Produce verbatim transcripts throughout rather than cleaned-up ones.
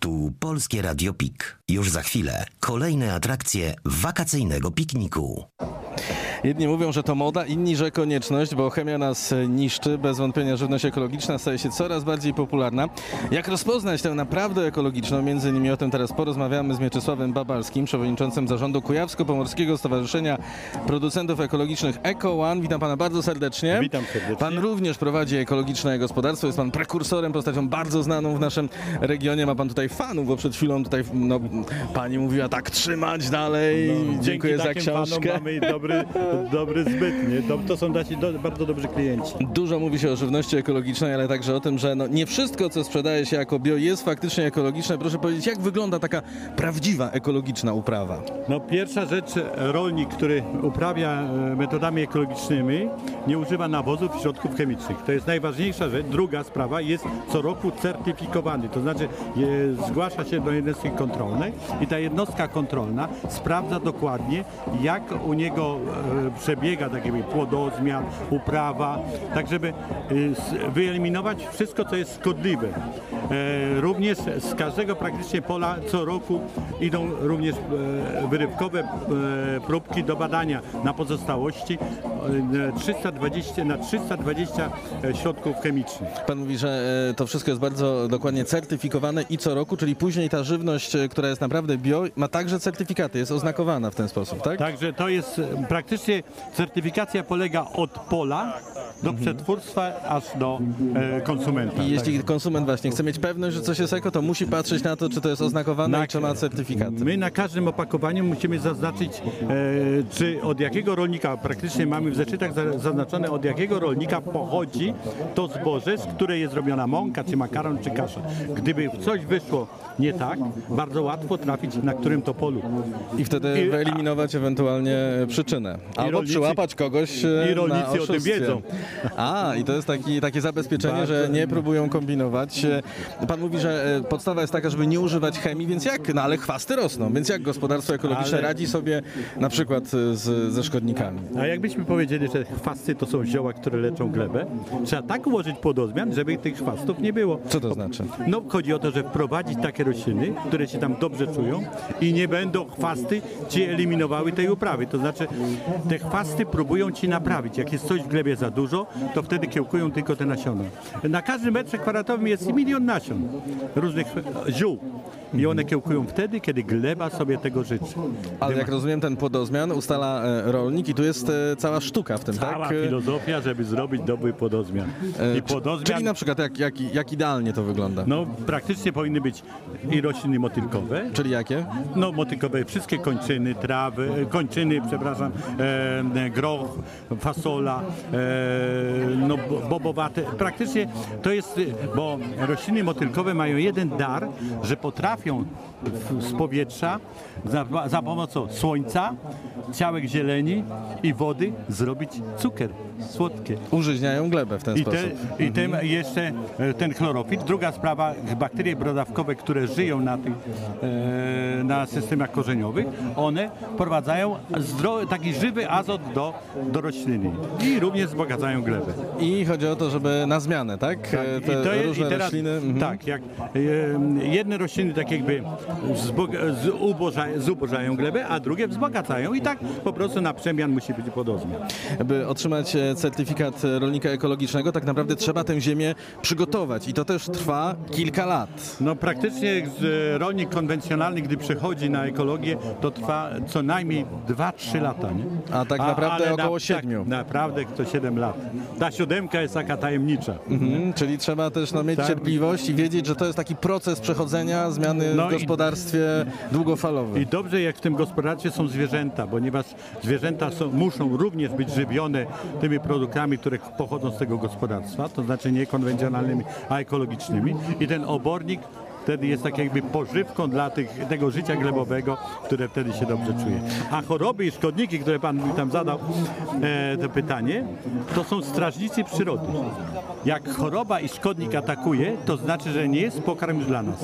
Tu Polskie Radio Pik. Już za chwilę kolejne atrakcje wakacyjnego pikniku. Jedni mówią, że to moda, inni, że konieczność, bo chemia nas niszczy. Bez wątpienia żywność ekologiczna staje się coraz bardziej popularna. Jak rozpoznać tę naprawdę ekologiczną? Między innymi o tym teraz porozmawiamy z Mieczysławem Babalskim, przewodniczącym zarządu Kujawsko-Pomorskiego Stowarzyszenia Producentów Ekologicznych EcoOne. Witam pana bardzo serdecznie. Witam serdecznie. Pan również prowadzi ekologiczne gospodarstwo, jest pan prekursorem, postacią bardzo znaną w naszym regionie. Ma pan tutaj fanów, bo przed chwilą tutaj no, pani mówiła tak trzymać dalej. No, dziękuję za książkę. Mamy dobry, dobry zbyt, nie? To są nasi do, bardzo dobrzy klienci. Dużo mówi się o żywności ekologicznej, ale także o tym, że no nie wszystko, co sprzedaje się jako bio, jest faktycznie ekologiczne. Proszę powiedzieć, jak wygląda taka prawdziwa ekologiczna uprawa? No pierwsza rzecz, rolnik, który uprawia metodami ekologicznymi, nie używa nawozów i środków chemicznych. To jest najważniejsza rzecz. Druga sprawa, jest co roku certyfikowany, to znaczy je, zgłasza się do jednostki kontrolnej i ta jednostka kontrolna sprawdza dokładnie, jak u niego e, przebiega tak jakby płodozmian, uprawa, tak żeby e, wyeliminować wszystko, co jest szkodliwe. E, również z każdego praktycznie pola co roku idą również e, wyrywkowe e, próbki do badania na pozostałości e, trzysta dwadzieścia na trzysta dwadzieścia środków chemicznych. Pan mówi, że to wszystko jest bardzo dokładnie certyfikowane i co roku, czyli później ta żywność, która jest naprawdę bio, ma także certyfikaty, jest oznakowana w ten sposób, tak? Także to jest praktycznie certyfikacja polega od pola do przetwórstwa aż do e, konsumenta. I jeśli tak. konsument właśnie chce mieć pewność, że coś jest eko, to musi patrzeć na to, czy to jest oznakowane Na, i czy ma certyfikaty. My na każdym opakowaniu musimy zaznaczyć, e, czy od jakiego rolnika, praktycznie mamy w zeszytach zaznaczone, od jakiego rolnika pochodzi to zboże, z której jest robiona mąka, czy makaron, czy kasza. Gdyby coś wyszło nie tak, bardzo łatwo trafić, na którym to polu. I wtedy I, wyeliminować ewentualnie przyczynę. Albo rolnicy, przyłapać kogoś I rolnicy na o tym oszustwie. wiedzą. A, i to jest taki, takie zabezpieczenie, Bardzo. że nie próbują kombinować. Pan mówi, że podstawa jest taka, żeby nie używać chemii, więc jak? No ale chwasty rosną, więc jak gospodarstwo ekologiczne Ale... radzi sobie na przykład z, ze szkodnikami? A jakbyśmy powiedzieli, że chwasty to są zioła, które leczą glebę, trzeba tak ułożyć płodozmian, żeby tych chwastów nie było. Co to znaczy? No chodzi o to, że wprowadzić takie rośliny, które się tam dobrze czują i nie będą chwasty ci eliminowały tej uprawy. To znaczy te chwasty próbują ci naprawić. Jak jest coś w glebie za dużo, to wtedy kiełkują tylko te nasiona. Na każdym metrze kwadratowym jest milion nasion różnych ziół. I one kiełkują wtedy, kiedy gleba sobie tego życzy. Ale jak rozumiem, ten płodozmian ustala e, rolnik i tu jest e, cała sztuka w tym, Cała tak? filozofia, żeby zrobić dobry płodozmian. E, I płodozmian... Czyli na przykład jak, jak, jak idealnie to wygląda? No praktycznie powinny być i rośliny motylkowe. Czyli jakie? No motylkowe, wszystkie kończyny, trawy, kończyny, przepraszam, e, groch, fasola, e, no bobowate. Praktycznie to jest, bo rośliny motylkowe mają jeden dar, że potrafią z powietrza za, za pomocą słońca, ciałek zieleni i wody zrobić cukier słodkie. Użyźniają glebę w ten I, sposób. te, i ten, jeszcze ten chlorofit. Druga sprawa, bakterie brodawkowe, które żyją na, tych, e, na systemach korzeniowych, one wprowadzają zdrowy, taki żywy azot do, do rośliny i również wzbogacają glebę. I chodzi o to, żeby na zmianę, tak? Tak, Te i to jest, różne i teraz, rośliny. Mhm. Tak, jak e, jedne rośliny tak jakby zboga, zuboża, zubożają glebę, a drugie wzbogacają i tak po prostu na przemian musi być płodozmian. By otrzymać certyfikat rolnika ekologicznego, tak naprawdę trzeba tę ziemię przygotować i to też trwa kilka lat. No praktycznie rolnik konwencjonalny, gdy przechodzi na ekologię, to trwa co najmniej dwa trzy lata. Nie? A tak naprawdę ale około na, siedmiu. Tak, naprawdę to siedem lat. Ta siódemka jest taka tajemnicza. Mhm, czyli trzeba też no, mieć Tak. cierpliwość i wiedzieć, że to jest taki proces przechodzenia, zmiany No w i- gospodarstwie długofalowe. I dobrze, jak w tym gospodarstwie są zwierzęta, ponieważ zwierzęta są, muszą również być żywione tymi produktami, które pochodzą z tego gospodarstwa, to znaczy nie konwencjonalnymi, a ekologicznymi. I ten obornik wtedy jest tak jakby pożywką dla tych, tego życia glebowego, które wtedy się dobrze czuje. A choroby i szkodniki, które Pan mi tam zadał e, to pytanie, to są strażnicy przyrody. Jak choroba i szkodnik atakuje, to znaczy, że nie jest pokarm dla nas.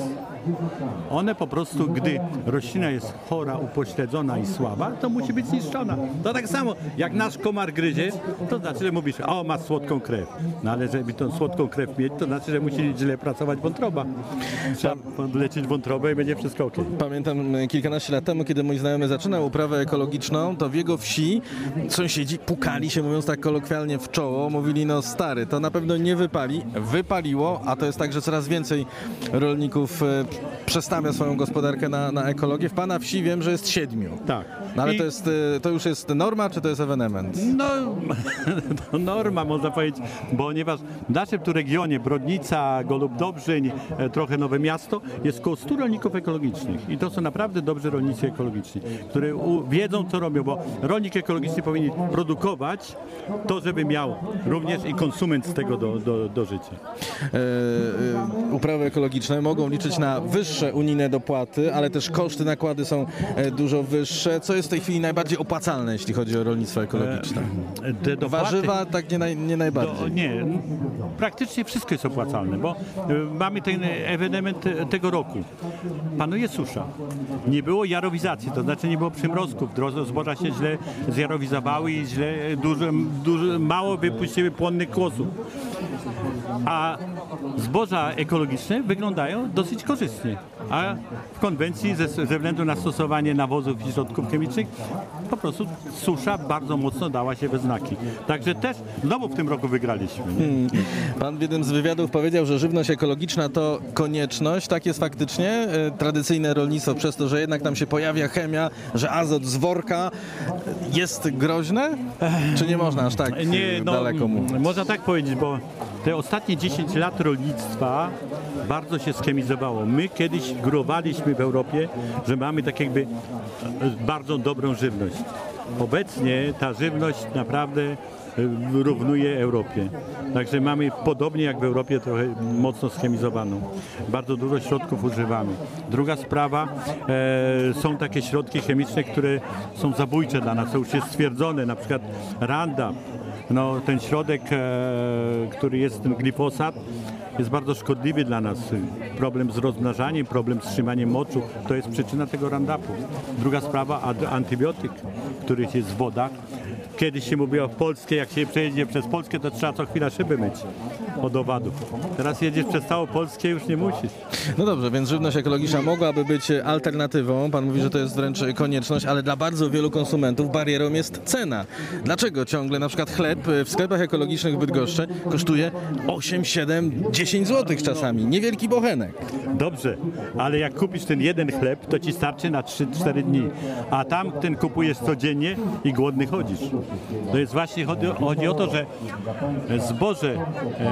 One po prostu, gdy roślina jest chora, upośledzona i słaba, to musi być zniszczona. To tak samo, jak nasz komar gryzie, to znaczy, że mówisz, o, ma słodką krew. No ale żeby tą słodką krew mieć, to znaczy, że musi źle pracować wątroba. trzeba podleczyć wątrobę i będzie wszystko okej. Pamiętam e, kilkanaście lat temu, kiedy mój znajomy zaczynał uprawę ekologiczną, to w jego wsi sąsiedzi pukali się, mówiąc tak kolokwialnie, w czoło. Mówili, no stary, to na pewno nie wypali. Wypaliło, a to jest tak, że coraz więcej rolników e, przestawia swoją gospodarkę na, na ekologię. W pana wsi wiem, że jest siedmiu. Tak. No ale I- to, jest, e, to już jest norma, czy to jest ewenement? No, to norma można powiedzieć, ponieważ w naszym tu regionie Brodnica, Golub Dobrzyń, e, trochę Nowe Miasto, jest około stu rolników ekologicznych i to są naprawdę dobrzy rolnicy ekologiczni, którzy u, wiedzą co robią, bo rolnik ekologiczny powinien produkować to, żeby miał również i konsument z tego do, do, do życia. E, e, uprawy ekologiczne mogą liczyć na wyższe unijne dopłaty, ale też koszty, nakłady są e, dużo wyższe. Co jest w tej chwili najbardziej opłacalne, jeśli chodzi o rolnictwo ekologiczne? E, te dopłaty- Warzywa tak nie, naj, nie najbardziej. To, nie, praktycznie wszystko jest opłacalne, bo y, mamy ten ewenement e, tego roku. Panuje susza. Nie było jarowizacji, to znaczy nie było przymrozków. Dro- Zboża się źle zjarowizowały i źle, e, dużo, dużo, mało wypuściły płonnych kłosów. A zboża ekologiczne wyglądają dosyć korzystnie. A w konwencji ze, ze względu na stosowanie nawozów i środków chemicznych po prostu susza bardzo mocno dała się we znaki. Także też znowu w tym roku wygraliśmy. Nie? Pan w jednym z wywiadów powiedział, że żywność ekologiczna to konieczność. Tak jest faktycznie. E, Tradycyjne rolnictwo przez to, że jednak tam się pojawia chemia, że azot z worka jest groźne? Czy nie można aż tak Nie, e, no, daleko mówić? można tak powiedzieć, bo te ostatnie dziesięć lat rolnictwa bardzo się schemizowało. My kiedyś górowaliśmy w Europie, że mamy tak jakby e, bardzo dobrą żywność. Obecnie ta żywność naprawdę e, równuje Europie. Także mamy podobnie jak w Europie trochę mocno schemizowaną. Bardzo dużo środków używamy. Druga sprawa, e, są takie środki chemiczne, które są zabójcze dla nas. To już jest stwierdzone, na przykład Roundup. No, ten środek, e, który jest ten glifosat, jest bardzo szkodliwy dla nas. Problem z rozmnażaniem, problem z trzymaniem moczu, to jest przyczyna tego Roundupu. Druga sprawa, ad- antybiotyk, który jest w wodach. Kiedyś się mówiło w Polsce, jak się przejedzie przez Polskę, to trzeba co chwila szyby myć od owadów. Teraz jedziesz przez całą Polskę, już nie musisz. No dobrze, więc żywność ekologiczna mogłaby być alternatywą. Pan mówi, że to jest wręcz konieczność, ale dla bardzo wielu konsumentów barierą jest cena. Dlaczego ciągle na przykład chleb w sklepach ekologicznych w Bydgoszczy kosztuje osiem, siedem, dziesięć złotych czasami? Niewielki bochenek. Dobrze, ale jak kupisz ten jeden chleb, to ci starczy na trzy cztery dni, a tam ten kupujesz codziennie i głodny chodzisz. To jest właśnie, chodzi, chodzi o to, że zboże, e,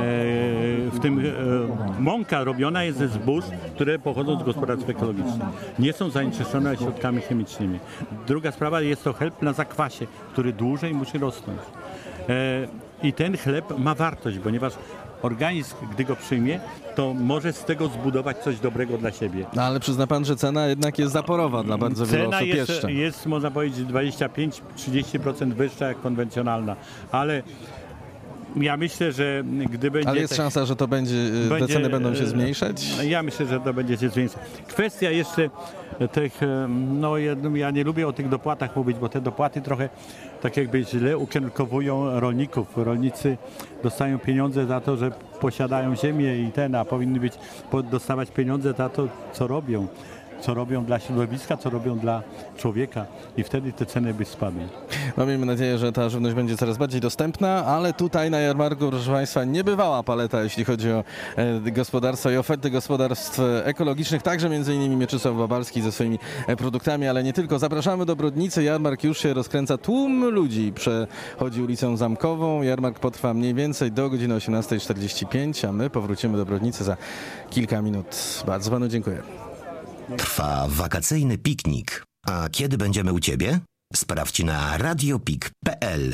w tym e, mąka robiona jest ze zbóż, które pochodzą z gospodarstw ekologicznych. Nie są zanieczyszczone środkami chemicznymi. Druga sprawa, jest to chleb na zakwasie, który dłużej musi rosnąć. E, I ten chleb ma wartość, ponieważ organizm, gdy go przyjmie, to może z tego zbudować coś dobrego dla siebie. No ale przyzna pan, że cena jednak jest zaporowa dla bardzo wielu Cena osób jest, jeszcze. jest, można powiedzieć, dwadzieścia pięć do trzydziestu procent wyższa jak konwencjonalna, ale ja myślę, że gdy będzie... Ale jest tak- szansa, że to będzie, te będzie, ceny będą się e, zmniejszać? Ja myślę, że to będzie się zwiększać. Kwestia jeszcze tych, e, no jedno- ja nie lubię o tych dopłatach mówić, bo te dopłaty trochę tak jakby źle ukierunkowują rolników. Rolnicy dostają pieniądze za to, że posiadają ziemię i ten, a powinny być, po- dostawać pieniądze za to, co robią. Co robią dla środowiska, co robią dla człowieka i wtedy te ceny by spadły. No, miejmy nadzieję, że ta żywność będzie coraz bardziej dostępna, ale tutaj na jarmarku, proszę Państwa, niebywała paleta, jeśli chodzi o e, gospodarstwa i oferty gospodarstw ekologicznych, także między innymi Mieczysław Babalski ze swoimi e, produktami, ale nie tylko. Zapraszamy do Brodnicy, jarmark już się rozkręca, tłum ludzi przechodzi ulicą Zamkową, jarmark potrwa mniej więcej do godziny osiemnastej czterdzieści pięć, a my powrócimy do Brodnicy za kilka minut. Bardzo Panu dziękuję. Trwa wakacyjny piknik. A kiedy będziemy u Ciebie? Sprawdź na radiopik kropka p l.